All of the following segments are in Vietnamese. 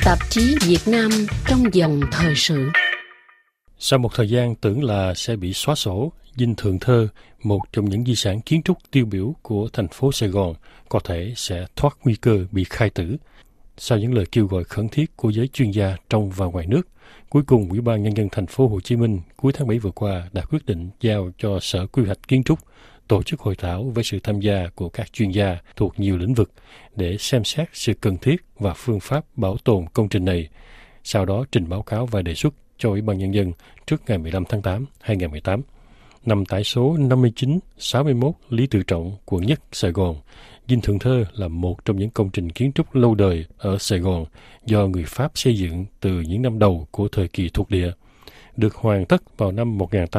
Tạp chí Việt Nam trong dòng thời sự. Sau một thời gian tưởng là sẽ bị xóa sổ, Dinh Thượng Thơ, một trong những di sản kiến trúc tiêu biểu của thành phố Sài Gòn, có thể sẽ thoát nguy cơ bị khai tử. Sau những lời kêu gọi khẩn thiết của giới chuyên gia trong và ngoài nước, cuối cùng Ủy ban Nhân dân thành phố Hồ Chí Minh cuối tháng 7 vừa qua đã quyết định giao cho Sở Quy hoạch Kiến trúc tổ chức hội thảo với sự tham gia của các chuyên gia thuộc nhiều lĩnh vực để xem xét sự cần thiết và phương pháp bảo tồn công trình này, sau đó trình báo cáo và đề xuất cho Ủy ban Nhân dân trước ngày 15 tháng 8, 2018. Nằm tại số 5961 Lý Tự Trọng, quận Nhất, Sài Gòn, Dinh Thượng Thơ là một trong những công trình kiến trúc lâu đời ở Sài Gòn do người Pháp xây dựng từ những năm đầu của thời kỳ thuộc địa. Được hoàn tất vào năm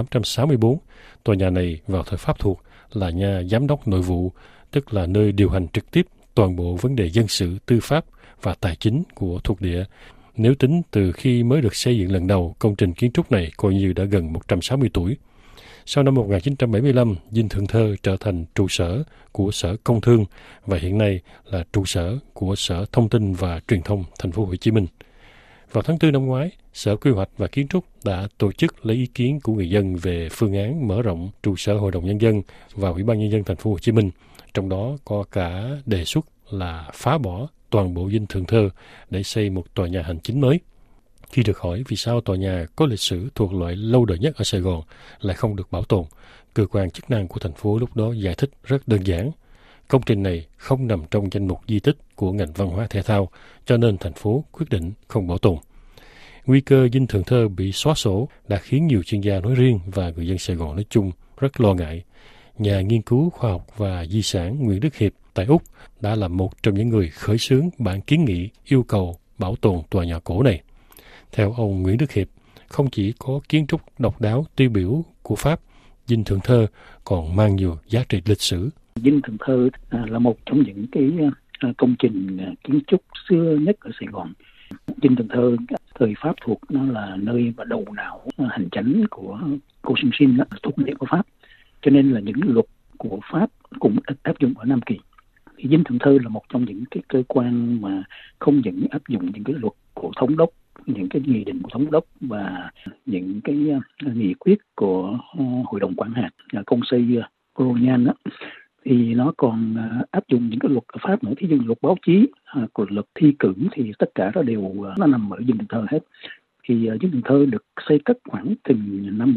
1864, tòa nhà này vào thời Pháp thuộc là nhà giám đốc nội vụ, tức là nơi điều hành trực tiếp toàn bộ vấn đề dân sự, tư pháp và tài chính của thuộc địa. Nếu tính từ khi mới được xây dựng lần đầu, công trình kiến trúc này coi như đã gần 160 tuổi. Sau năm 1975, Dinh Thượng Thơ trở thành trụ sở của Sở Công Thương và hiện nay là trụ sở của Sở Thông tin và Truyền thông Thành phố Hồ Chí Minh. Vào tháng 4 năm ngoái, Sở Quy hoạch và Kiến trúc đã tổ chức lấy ý kiến của người dân về phương án mở rộng trụ sở Hội đồng Nhân dân và Ủy ban Nhân dân Thành phố Hồ Chí Minh, trong đó có cả đề xuất là phá bỏ toàn bộ Dinh Thượng Thơ để xây một tòa nhà hành chính mới. Khi được hỏi vì sao tòa nhà có lịch sử thuộc loại lâu đời nhất ở Sài Gòn lại không được bảo tồn, cơ quan chức năng của thành phố lúc đó giải thích rất đơn giản. Công trình này không nằm trong danh mục di tích của ngành văn hóa thể thao, cho nên thành phố quyết định không bảo tồn. Nguy cơ Dinh Thượng Thơ bị xóa sổ đã khiến nhiều chuyên gia nói riêng và người dân Sài Gòn nói chung rất lo ngại. Nhà nghiên cứu khoa học và di sản Nguyễn Đức Hiệp tại Úc đã là một trong những người khởi xướng bản kiến nghị yêu cầu bảo tồn tòa nhà cổ này. Theo ông Nguyễn Đức Hiệp, không chỉ có kiến trúc độc đáo tiêu biểu của Pháp, Dinh Thượng Thơ còn mang nhiều giá trị lịch sử. Dinh Thượng Thơ là một trong những cái công trình kiến trúc xưa nhất ở Sài Gòn. Dinh Thượng Thơ thời Pháp thuộc nó là nơi mà đầu não hành chánh của cô Sinh Sinh thuộc địa của Pháp, cho nên là những luật của Pháp cũng áp dụng ở Nam Kỳ. Thì Dinh Thượng Thơ là một trong những cái cơ quan mà không những áp dụng những cái luật của thống đốc, những cái nghị định của thống đốc và những cái nghị quyết của hội đồng quản hạt Conseil colonial đó, thì nó còn áp dụng những cái luật ở Pháp nữa. Thí dụ luật báo chí, của luật thi cử thì tất cả đó đều nó nằm ở Dinh Thượng Thơ hết. Thì Dinh Thượng Thơ được xây cất khoảng từ năm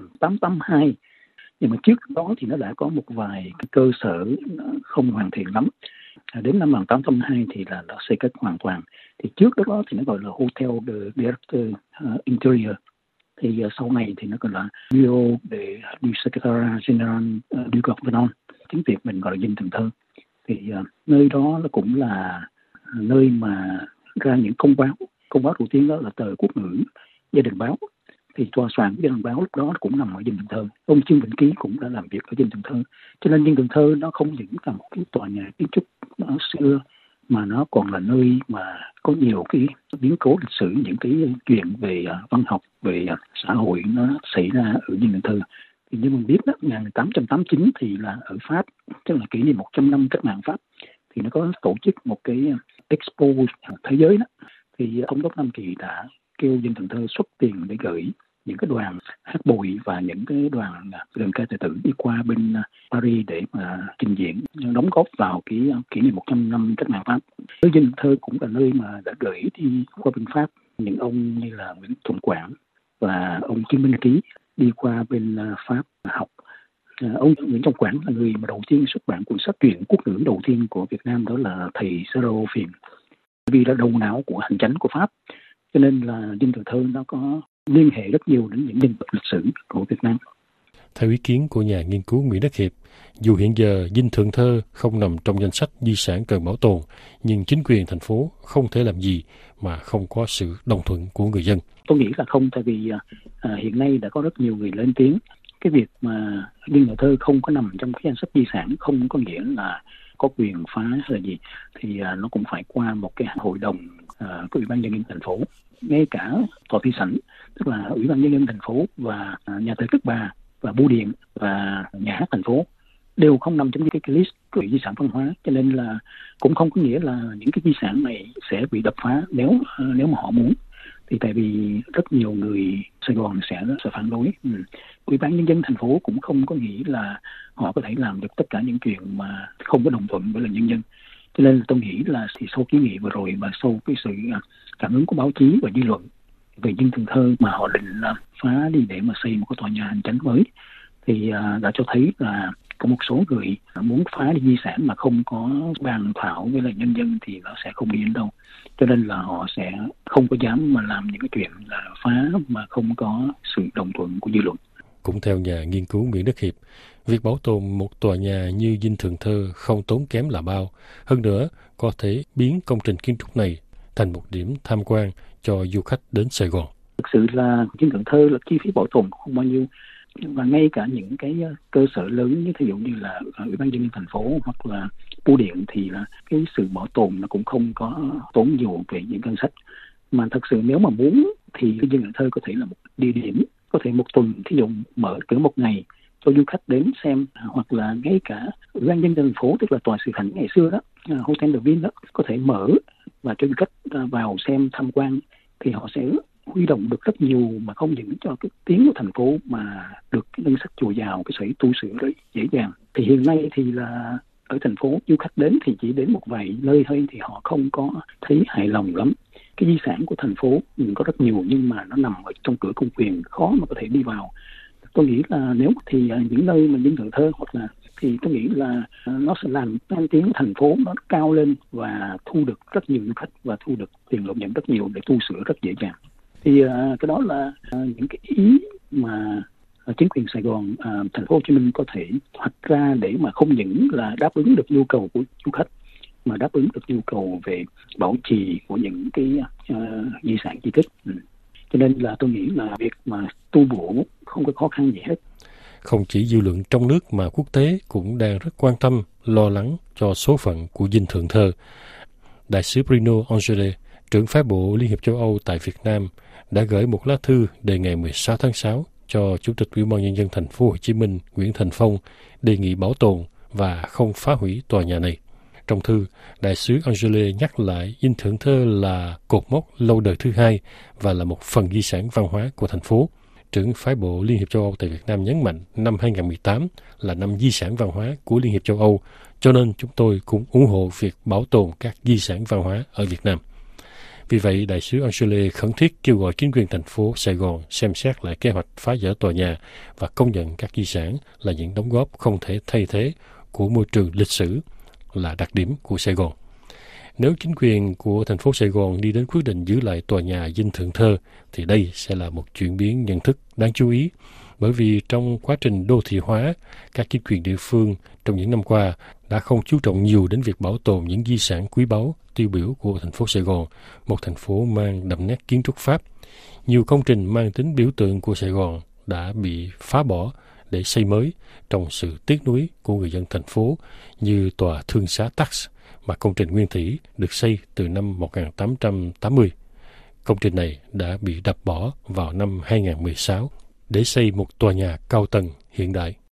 1882, nhưng mà trước đó thì nó đã có một vài cái cơ sở không hoàn thiện lắm. Đến năm 1882 thì là nó xây cất hoàn toàn. Thì trước đó thì nó gọi là Hotel de Directeur Interieur. Thì sau này thì nó gọi là Bureau du Secrétaire Général du Gouvernement. Tiếng Việt mình gọi là Dinh Thượng Thơ. Thì nơi đó nó cũng là nơi mà ra những công báo. Công báo đầu tiên đó là tờ Quốc ngữ, Gia đình báo. Thì tòa soạn của Gia đình báo lúc đó cũng nằm ở Dinh Thượng Thơ. Ông Trương Vĩnh Ký cũng đã làm việc ở Dinh Thượng Thơ. Cho nên Dinh Thượng Thơ nó không những là một cái tòa nhà kiến trúc nó xưa, mà nó còn là nơi mà có nhiều cái biến cố lịch sử, những cái chuyện về văn học, về xã hội nó xảy ra ở Dinh Thượng Thơ. Thì như mình biết đó, 1889 thì là ở Pháp, tức là kỷ niệm 100 năm cách mạng Pháp, thì nó có tổ chức một cái expo thế giới đó. Thì thống đốc Nam Kỳ đã kêu Dinh Thượng Thơ xuất tiền để gửi những cái đoàn hát bội và những cái đoàn đơn ca tài tử đi qua bên Paris để mà trình diễn, đóng góp vào cái kỷ niệm 100 năm cách mạng Pháp. Dinh Thượng Thơ cũng là nơi mà đã gửi đi qua bên Pháp những ông như là Nguyễn Thuận Quảng và ông Trương Minh Ký đi qua bên Pháp học. Ông Nguyễn Thuận Quảng là người mà đầu tiên xuất bản cuốn sách truyện quốc ngữ đầu tiên của Việt Nam, đó là Thầy Saro Phiền. Vì là đầu não của hành chánh của Pháp, cho nên là Dinh Thượng Thơ nó có liên hệ rất nhiều đến những nhân vật lịch sử của Việt Nam. Theo ý kiến của nhà nghiên cứu Nguyễn Đức Hiệp, dù hiện giờ Dinh Thượng Thơ không nằm trong danh sách di sản cần bảo tồn, nhưng chính quyền thành phố không thể làm gì mà không có sự đồng thuận của người dân. Tôi nghĩ là không, tại vì hiện nay đã có rất nhiều người lên tiếng. Cái việc mà Dinh Thượng Thơ không có nằm trong cái danh sách di sản không có nghĩa là có quyền phá hay là gì, thì nó cũng phải qua một cái hội đồng của Ủy ban Nhân dân thành phố. Ngay cả tòa thị sảnh, tức là Ủy ban Nhân dân thành phố và nhà thờ Đức Bà và bưu điện và nhà hát thành phố đều không nằm trong cái list của di sản văn hóa, cho nên là cũng không có nghĩa là những cái di sản này sẽ bị đập phá nếu mà họ muốn. Thì tại vì rất nhiều người Sài Gòn sẽ phản đối. Ủy ban nhân dân thành phố cũng không có nghĩ là họ có thể làm được tất cả những chuyện mà không có đồng thuận với nhân dân. Cho nên tôi nghĩ là sau kiến nghị vừa rồi và sau cái sự phản ứng của báo chí và dư luận về Dinh Thường Thơ mà họ định phá đi để mà xây một cái tòa nhà hành chánh mới, thì đã cho thấy là có một số người muốn phá đi di sản mà không có bàn thảo với lại nhân dân thì nó sẽ không đi đến đâu. Cho nên là họ sẽ không có dám mà làm những cái chuyện là phá mà không có sự đồng thuận của dư luận. Cũng theo nhà nghiên cứu Nguyễn Đức Hiệp, việc bảo tồn một tòa nhà như Dinh Thường Thơ không tốn kém là bao. Hơn nữa, có thể biến công trình kiến trúc này thành một điểm tham quan cho du khách đến Sài Gòn. Thực sự là Dinh Thường Thơ là chi phí bảo tồn cũng không bao nhiêu. Và ngay cả những cái cơ sở lớn như ví dụ như là Ủy ban nhân dân thành phố hoặc là Bưu điện thì là cái sự bảo tồn nó cũng không có tốn nhiều về những ngân sách. Mà thật sự nếu mà muốn thì cái Dinh Thường Thơ có thể là một địa điểm, có thể một tuần thí dụ mở cỡ một ngày cho du khách đến xem, hoặc là ngay cả Ủy ban nhân dân thành phố, tức là tòa Sự Thành ngày xưa đó, Hotel The Vin đó, có thể mở và cho du khách vào xem tham quan, thì họ sẽ huy động được rất nhiều mà không những cho cái tiếng của thành phố mà được cái ngân sách dồi dào, cái sự tu sửa rất dễ dàng. Thì hiện nay thì là ở thành phố du khách đến thì chỉ đến một vài nơi thôi thì họ không có thấy hài lòng lắm. Cái di sản của thành phố mình có rất nhiều nhưng mà nó nằm ở trong cửa công quyền, khó mà có thể đi vào. Tôi nghĩ là nếu thì những nơi mà Dinh Thường Thơ hoặc là thì tôi nghĩ là nó sẽ làm danh tiếng thành phố nó cao lên và thu được rất nhiều du khách và thu được tiền lợi nhuận rất nhiều để tu sửa rất dễ dàng. Thì cái đó là những cái ý mà chính quyền Sài Gòn, thành phố Hồ Chí Minh có thể hoạch ra để mà không những là đáp ứng được nhu cầu của du khách mà đáp ứng được nhu cầu về bảo trì của những cái di sản di tích. Cho nên là tôi nghĩ là việc mà tu bổ không có khó khăn gì hết. Không chỉ dư luận trong nước mà quốc tế cũng đang rất quan tâm, lo lắng cho số phận của Dinh Thường Thơ. Đại sứ Bruno Angele, trưởng phái bộ Liên hiệp châu Âu tại Việt Nam, đã gửi một lá thư đề ngày 16 tháng 6 cho Chủ tịch Ủy ban Nhân dân thành phố Hồ Chí Minh Nguyễn Thành Phong đề nghị bảo tồn và không phá hủy tòa nhà này. Trong thư, đại sứ Angele nhắc lại Dinh Thường Thơ là cột mốc lâu đời thứ hai và là một phần di sản văn hóa của thành phố. Trưởng phái bộ Liên hiệp châu Âu tại Việt Nam nhấn mạnh năm 2018 là năm di sản văn hóa của Liên hiệp châu Âu, cho nên chúng tôi cũng ủng hộ việc bảo tồn các di sản văn hóa ở Việt Nam. Vì vậy, đại sứ Angele khẩn thiết kêu gọi chính quyền thành phố Sài Gòn xem xét lại kế hoạch phá dỡ tòa nhà và công nhận các di sản là những đóng góp không thể thay thế của môi trường lịch sử, là đặc điểm của Sài Gòn. Nếu chính quyền của thành phố Sài Gòn đi đến quyết định giữ lại tòa nhà Dinh Thường Thơ, thì đây sẽ là một chuyển biến nhận thức đáng chú ý, bởi vì trong quá trình đô thị hóa, các chính quyền địa phương trong những năm qua đã không chú trọng nhiều đến việc bảo tồn những di sản quý báu tiêu biểu của thành phố Sài Gòn, một thành phố mang đậm nét kiến trúc Pháp. Nhiều công trình mang tính biểu tượng của Sài Gòn đã bị phá bỏ để xây mới trong sự tiếc nuối của người dân thành phố, như tòa Thương xá Tax, mà công trình nguyên thủy được xây từ năm 1880. Công trình này đã bị đập bỏ vào năm 2016 để xây một tòa nhà cao tầng hiện đại.